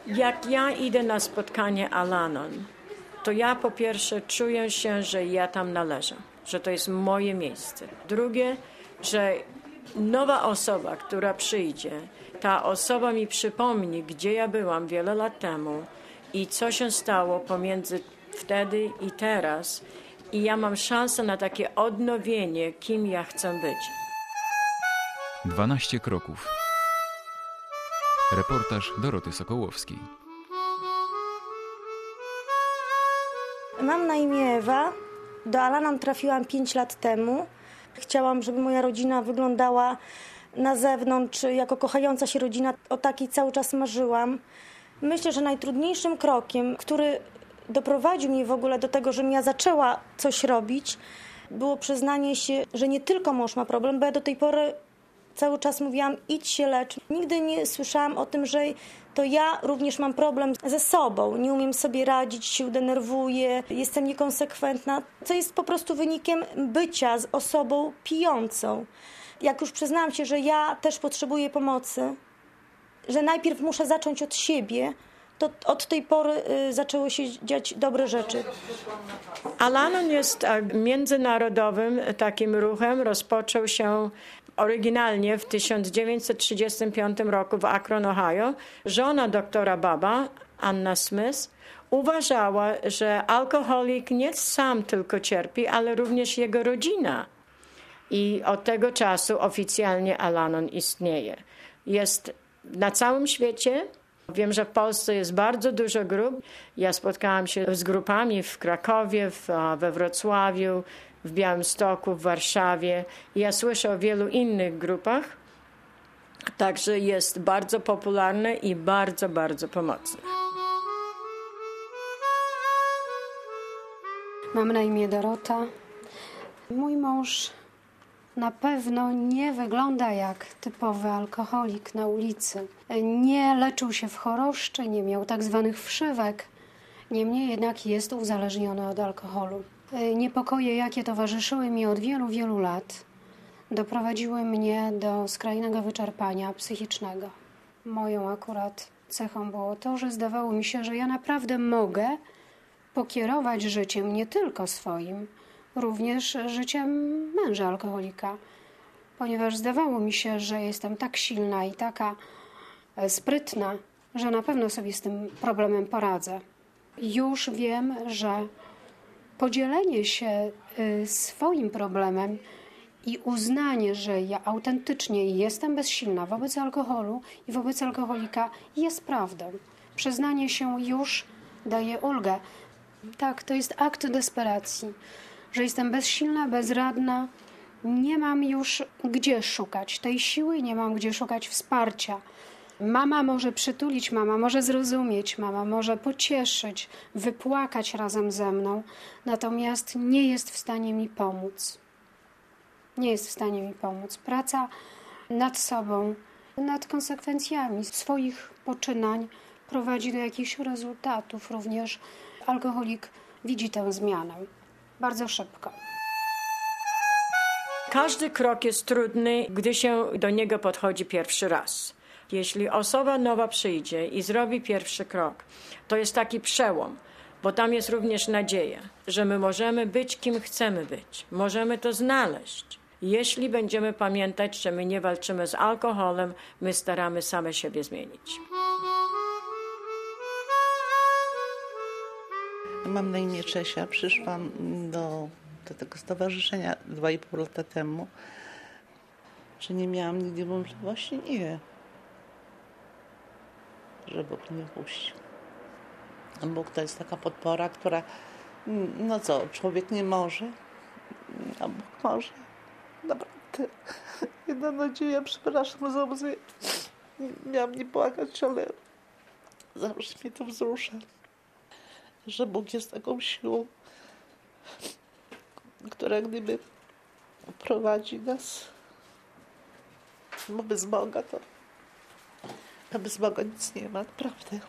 Jak ja idę na spotkanie Al-Anon, to ja po pierwsze czuję się, że ja tam należę, że to jest moje miejsce. Drugie, że nowa osoba, która przyjdzie, ta osoba mi przypomni, gdzie ja byłam wiele lat temu i co się stało pomiędzy wtedy i teraz. I ja mam szansę na takie odnowienie, kim ja chcę być. 12 kroków. Reportaż Doroty Sokołowskiej. Mam na imię Ewa. Do Al-Anon trafiłam 5 lat temu. Chciałam, żeby moja rodzina wyglądała na zewnątrz jako kochająca się rodzina. O takiej cały czas marzyłam. Myślę, że najtrudniejszym krokiem, który doprowadził mnie w ogóle do tego, żebym ja zaczęła coś robić, było przyznanie się, że nie tylko mąż ma problem, bo ja do tej pory cały czas mówiłam, idź się lecz. Nigdy nie słyszałam o tym, że to ja również mam problem ze sobą. Nie umiem sobie radzić, się denerwuję, jestem niekonsekwentna, co jest po prostu wynikiem bycia z osobą pijącą. Jak już przyznałam się, że ja też potrzebuję pomocy, że najpierw muszę zacząć od siebie, to od tej pory zaczęły się dziać dobre rzeczy. Al-Anon jest międzynarodowym takim ruchem. Rozpoczął się oryginalnie w 1935 roku w Akron, Ohio. Żona doktora Baba, Anna Smith, uważała, że alkoholik nie sam tylko cierpi, ale również jego rodzina. I od tego czasu oficjalnie Al-Anon istnieje. Jest na całym świecie. Wiem, że w Polsce jest bardzo dużo grup. Ja spotkałam się z grupami w Krakowie, we Wrocławiu, w Białymstoku, w Warszawie. Ja słyszę o wielu innych grupach. Także jest bardzo popularne i bardzo, bardzo pomocne. Mam na imię Dorota. Mój mąż na pewno nie wygląda jak typowy alkoholik na ulicy. Nie leczył się w choroszczy, nie miał tak zwanych wszywek. Niemniej jednak jest uzależniony od alkoholu. Niepokoje, jakie towarzyszyły mi od wielu, wielu lat, doprowadziły mnie do skrajnego wyczerpania psychicznego. Moją akurat cechą było to, że zdawało mi się, że ja naprawdę mogę pokierować życiem nie tylko swoim, również życiem męża alkoholika, ponieważ zdawało mi się, że jestem tak silna i taka sprytna, że na pewno sobie z tym problemem poradzę. Już wiem, że podzielenie się swoim problemem i uznanie, że ja autentycznie jestem bezsilna wobec alkoholu i wobec alkoholika jest prawdą. Przyznanie się już daje ulgę. Tak, to jest akt desperacji, że jestem bezsilna, bezradna, nie mam już gdzie szukać tej siły, nie mam gdzie szukać wsparcia. Mama może przytulić, mama może zrozumieć, mama może pocieszyć, wypłakać razem ze mną, natomiast nie jest w stanie mi pomóc. Nie jest w stanie mi pomóc. Praca nad sobą, nad konsekwencjami swoich poczynań prowadzi do jakichś rezultatów. Również alkoholik widzi tę zmianę bardzo szybko. Każdy krok jest trudny, gdy się do niego podchodzi pierwszy raz. Jeśli osoba nowa przyjdzie i zrobi pierwszy krok, to jest taki przełom, bo tam jest również nadzieja, że my możemy być kim chcemy być. Możemy to znaleźć. Jeśli będziemy pamiętać, że my nie walczymy z alkoholem, my staramy same siebie zmienić. Mam na imię Czesia. Przyszłam do tego stowarzyszenia 2,5 lata temu. Czy nie miałam nigdy wątpliwości? Nie. Że Bóg mnie wpuścił. Bóg to jest taka podpora, która, no co, człowiek nie może, a Bóg może. Naprawdę. Jedna nadzieja, przepraszam za łzy. Miałam nie płakać, ale zawsze mnie to wzrusza. Że Bóg jest taką siłą, która gdyby prowadzi nas, bo bez Boga to, a bez Boga nic nie ma, naprawdę.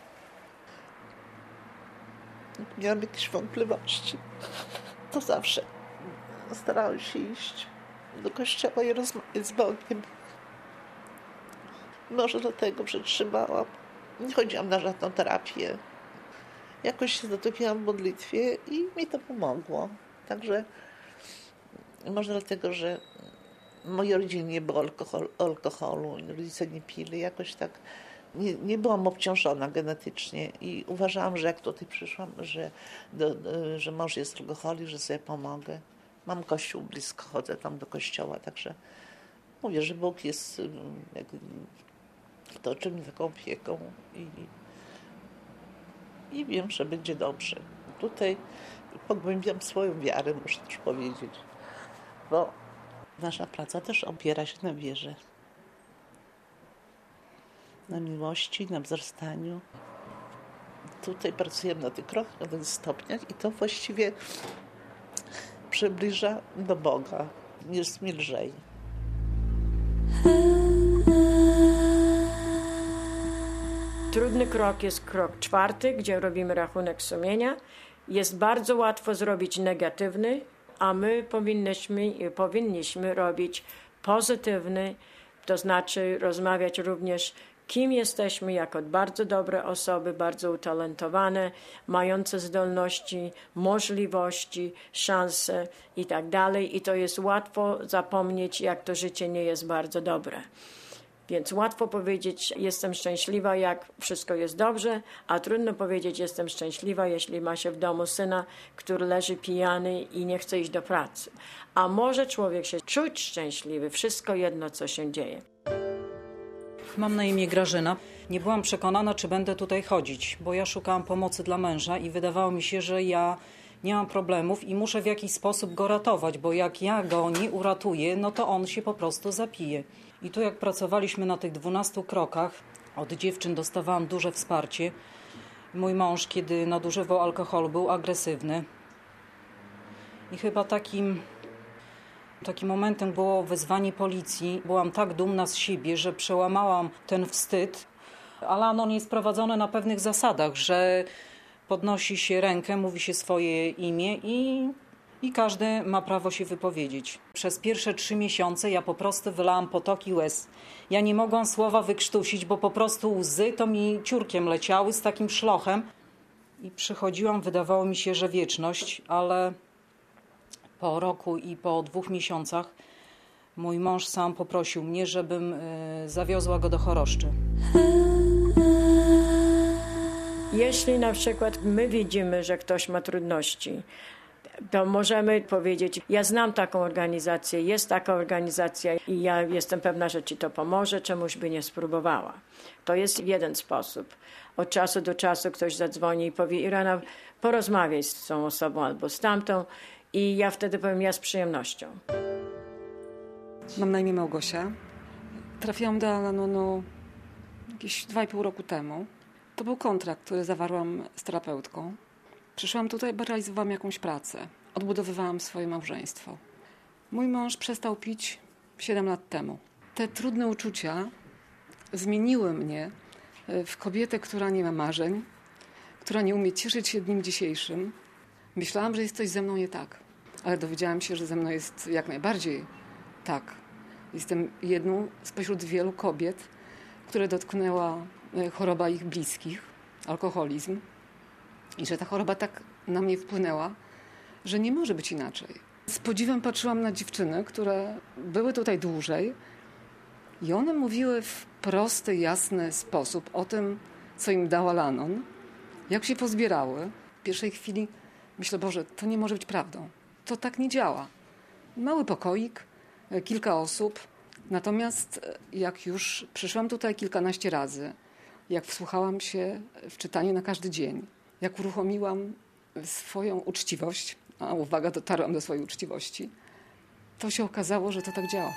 Jak miałam jakieś wątpliwości, to zawsze starałam się iść do kościoła i rozmawiać z Bogiem. Może dlatego przetrzymałam Nie chodziłam na żadną terapię. Jakoś się zatopiłam w modlitwie i mi to pomogło. Także może dlatego, że w mojej rodzinie nie było alkoholu, rodzice nie pili, jakoś tak nie byłam obciążona genetycznie i uważałam, że jak tutaj przyszłam, że mąż jest alkoholik, że sobie pomogę. Mam kościół blisko, chodzę tam do kościoła, także mówię, że Bóg jest otoczył mnie taką opieką i wiem, że będzie dobrze. Tutaj pogłębiam swoją wiarę, muszę też powiedzieć, bo nasza praca też opiera się na wierze, na miłości, na wzrastaniu. Tutaj pracujemy na tych krokach, na tych stopniach i to właściwie przybliża do Boga, jest mi lżej. Trudny krok jest krok 4, gdzie robimy rachunek sumienia. Jest bardzo łatwo zrobić negatywny, a my powinniśmy robić pozytywny, to znaczy rozmawiać również, kim jesteśmy jako bardzo dobre osoby, bardzo utalentowane, mające zdolności, możliwości, szanse i tak dalej. I to jest łatwo zapomnieć, jak to życie nie jest bardzo dobre. Więc łatwo powiedzieć, jestem szczęśliwa, jak wszystko jest dobrze, a trudno powiedzieć, jestem szczęśliwa, jeśli ma się w domu syna, który leży pijany i nie chce iść do pracy. A może człowiek się czuć szczęśliwy, wszystko jedno, co się dzieje. Mam na imię Grażyna. Nie byłam przekonana, czy będę tutaj chodzić, bo ja szukałam pomocy dla męża i wydawało mi się, że ja nie mam problemów i muszę w jakiś sposób go ratować, bo jak ja go nie uratuję, no to on się po prostu zapije. I tu jak pracowaliśmy na tych 12 krokach, od dziewczyn dostawałam duże wsparcie. Mój mąż, kiedy nadużywał alkoholu, był agresywny. I chyba takim momentem było wezwanie policji. Byłam tak dumna z siebie, że przełamałam ten wstyd. Al-Anon jest prowadzony na pewnych zasadach, że podnosi się rękę, mówi się swoje imię i każdy ma prawo się wypowiedzieć. Przez pierwsze 3 miesiące ja po prostu wylałam potoki łez. Ja nie mogłam słowa wykrztusić, bo po prostu łzy to mi ciurkiem leciały z takim szlochem. I przychodziłam, wydawało mi się, że wieczność, ale po roku i po 2 miesiącach mój mąż sam poprosił mnie, żebym zawiozła go do choroszczy. Jeśli na przykład my widzimy, że ktoś ma trudności, to możemy powiedzieć, ja znam taką organizację, jest taka organizacja i ja jestem pewna, że ci to pomoże, czemuś by nie spróbowała. To jest jeden sposób. Od czasu do czasu ktoś zadzwoni i powie, Irena, porozmawiaj z tą osobą albo z tamtą i ja wtedy powiem, ja z przyjemnością. Mam na imię Małgosia. Trafiłam do Al-Anonu jakieś 2,5 roku temu. To był kontrakt, który zawarłam z terapeutką. Przyszłam tutaj, bo realizowałam jakąś pracę. Odbudowywałam swoje małżeństwo. Mój mąż przestał pić 7 lat temu. Te trudne uczucia zmieniły mnie w kobietę, która nie ma marzeń, która nie umie cieszyć się dniem dzisiejszym. Myślałam, że jest coś ze mną nie tak, ale dowiedziałam się, że ze mną jest jak najbardziej tak. Jestem jedną spośród wielu kobiet, które dotknęła choroba ich bliskich, alkoholizm. I że ta choroba tak na mnie wpłynęła, że nie może być inaczej. Z podziwem patrzyłam na dziewczyny, które były tutaj dłużej i one mówiły w prosty, jasny sposób o tym, co im dał Al-Anon, jak się pozbierały. W pierwszej chwili myślę, Boże, to nie może być prawdą. To tak nie działa. Mały pokoik, kilka osób. Natomiast jak już przyszłam tutaj kilkanaście razy, jak wsłuchałam się w czytanie na każdy dzień, jak uruchomiłam swoją uczciwość, a uwaga, dotarłam do swojej uczciwości, to się okazało, że to tak działa.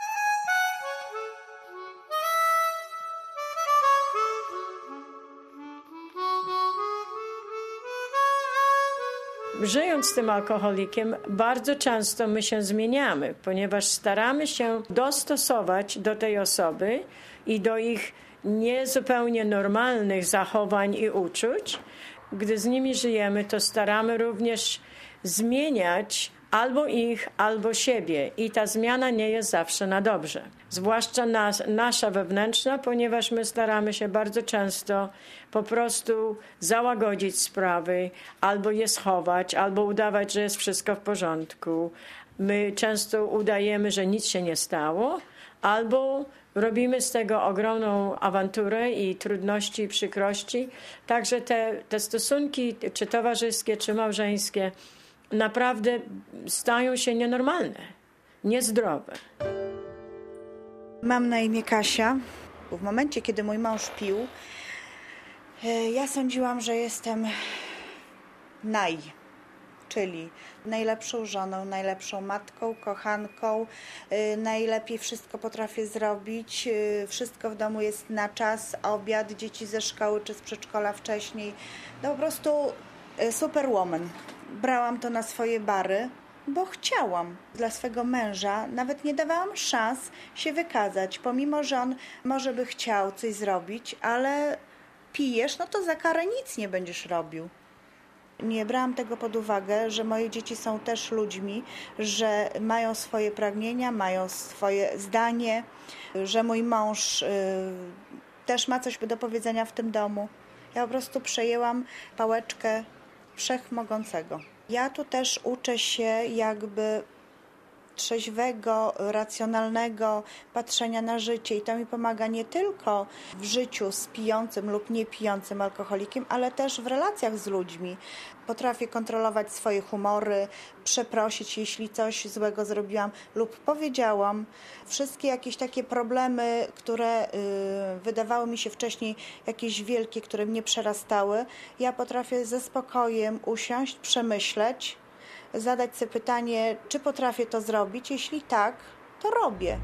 Żyjąc z tym alkoholikiem, bardzo często my się zmieniamy, ponieważ staramy się dostosować do tej osoby i do ich niezupełnie normalnych zachowań i uczuć. Gdy z nimi żyjemy, to staramy również zmieniać albo ich, albo siebie. I ta zmiana nie jest zawsze na dobrze. Zwłaszcza nasza wewnętrzna, ponieważ my staramy się bardzo często po prostu załagodzić sprawy, albo je schować, albo udawać, że jest wszystko w porządku. My często udajemy, że nic się nie stało, albo robimy z tego ogromną awanturę i trudności i przykrości. Także te stosunki, czy towarzyskie, czy małżeńskie, naprawdę stają się nienormalne, niezdrowe. Mam na imię Kasia. W momencie, kiedy mój mąż pił, ja sądziłam, że jestem czyli najlepszą żoną, najlepszą matką, kochanką, najlepiej wszystko potrafię zrobić, wszystko w domu jest na czas, obiad, dzieci ze szkoły czy z przedszkola wcześniej. No po prostu superwoman. Brałam to na swoje bary, bo chciałam. Dla swego męża nawet nie dawałam szans się wykazać, pomimo że on może by chciał coś zrobić, ale pijesz, no to za karę nic nie będziesz robił. Nie brałam tego pod uwagę, że moje dzieci są też ludźmi, że mają swoje pragnienia, mają swoje zdanie, że mój mąż też ma coś do powiedzenia w tym domu. Ja po prostu przejęłam pałeczkę wszechmogącego. Ja tu też uczę się jakby trzeźwego, racjonalnego patrzenia na życie i to mi pomaga nie tylko w życiu z pijącym lub niepijącym alkoholikiem, ale też w relacjach z ludźmi. Potrafię kontrolować swoje humory, przeprosić, jeśli coś złego zrobiłam lub powiedziałam. Wszystkie jakieś takie problemy, które wydawały mi się wcześniej jakieś wielkie, które mnie przerastały, ja potrafię ze spokojem usiąść, przemyśleć, zadać sobie pytanie, czy potrafię to zrobić. Jeśli tak, to robię.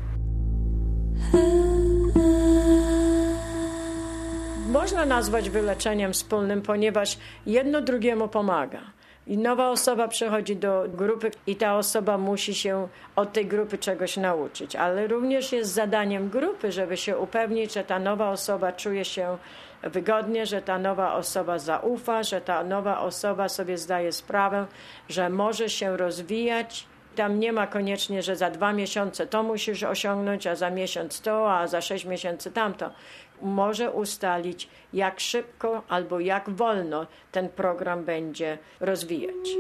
Można nazwać wyleczeniem wspólnym, ponieważ jedno drugiemu pomaga. I nowa osoba przychodzi do grupy i ta osoba musi się od tej grupy czegoś nauczyć. Ale również jest zadaniem grupy, żeby się upewnić, że ta nowa osoba czuje się wygodnie, że ta nowa osoba zaufa, że ta nowa osoba sobie zdaje sprawę, że może się rozwijać. Tam nie ma koniecznie, że za 2 miesiące to musisz osiągnąć, a za miesiąc to, a za 6 miesięcy tamto. Może ustalić, jak szybko albo jak wolno ten program będzie rozwijać.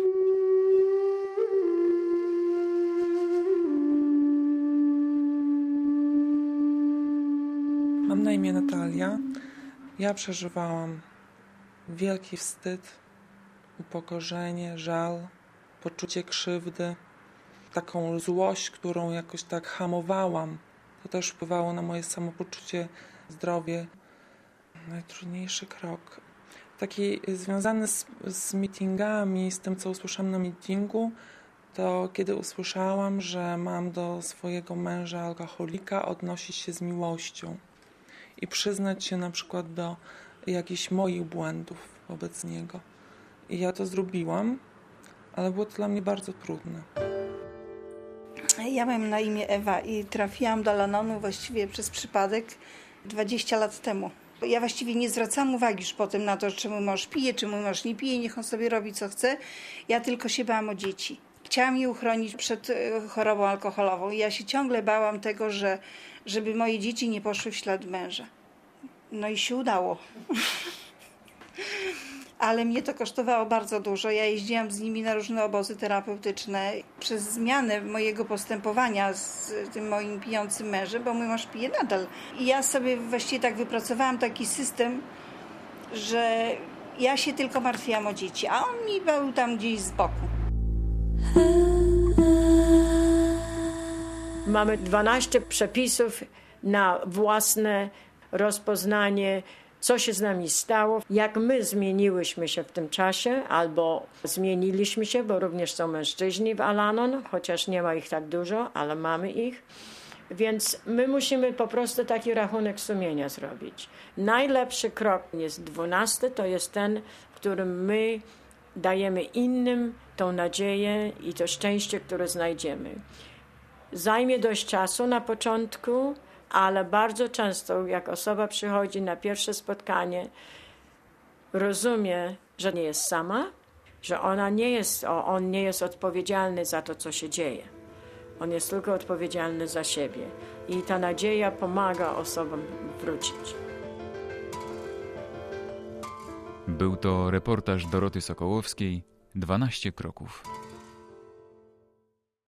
Mam na imię Natalia. Ja przeżywałam wielki wstyd, upokorzenie, żal, poczucie krzywdy, taką złość, którą jakoś tak hamowałam. To też wpływało na moje samopoczucie, zdrowie. Najtrudniejszy krok, taki związany z meetingami, z tym, co usłyszałam na meetingu, to kiedy usłyszałam, że mam do swojego męża alkoholika odnosić się z miłością i przyznać się na przykład do jakichś moich błędów wobec niego. I ja to zrobiłam, ale było to dla mnie bardzo trudne. Ja mam na imię Ewa i trafiłam do Al-Anonu właściwie przez przypadek 20 lat temu. Ja właściwie nie zwracałam uwagi już potem na to, czy mój mąż pije, czy mój mąż nie pije, niech on sobie robi co chce. Ja tylko się bałam o dzieci. Chciałam je uchronić przed chorobą alkoholową i ja się ciągle bałam tego, żeby moje dzieci nie poszły w ślad męża. No i się udało. Ale mnie to kosztowało bardzo dużo. Ja jeździłam z nimi na różne obozy terapeutyczne. Przez zmianę mojego postępowania z tym moim pijącym mężem, bo mój mąż pije nadal. I ja sobie właściwie tak wypracowałam taki system, że ja się tylko martwiłam o dzieci, a on mi był tam gdzieś z boku. Mamy 12 przepisów na własne rozpoznanie, co się z nami stało, jak my zmieniłyśmy się w tym czasie, albo zmieniliśmy się, bo również są mężczyźni w Al-Anon, chociaż nie ma ich tak dużo, ale mamy ich. Więc my musimy po prostu taki rachunek sumienia zrobić. Najlepszy krok jest 12, to jest ten, w którym my dajemy innym tą nadzieję i to szczęście, które znajdziemy. Zajmie dość czasu na początku, ale bardzo często, jak osoba przychodzi na pierwsze spotkanie, rozumie, że nie jest sama, że on nie jest odpowiedzialny za to, co się dzieje. On jest tylko odpowiedzialny za siebie. I ta nadzieja pomaga osobom wrócić. Był to reportaż Doroty Sokołowskiej, 12 kroków.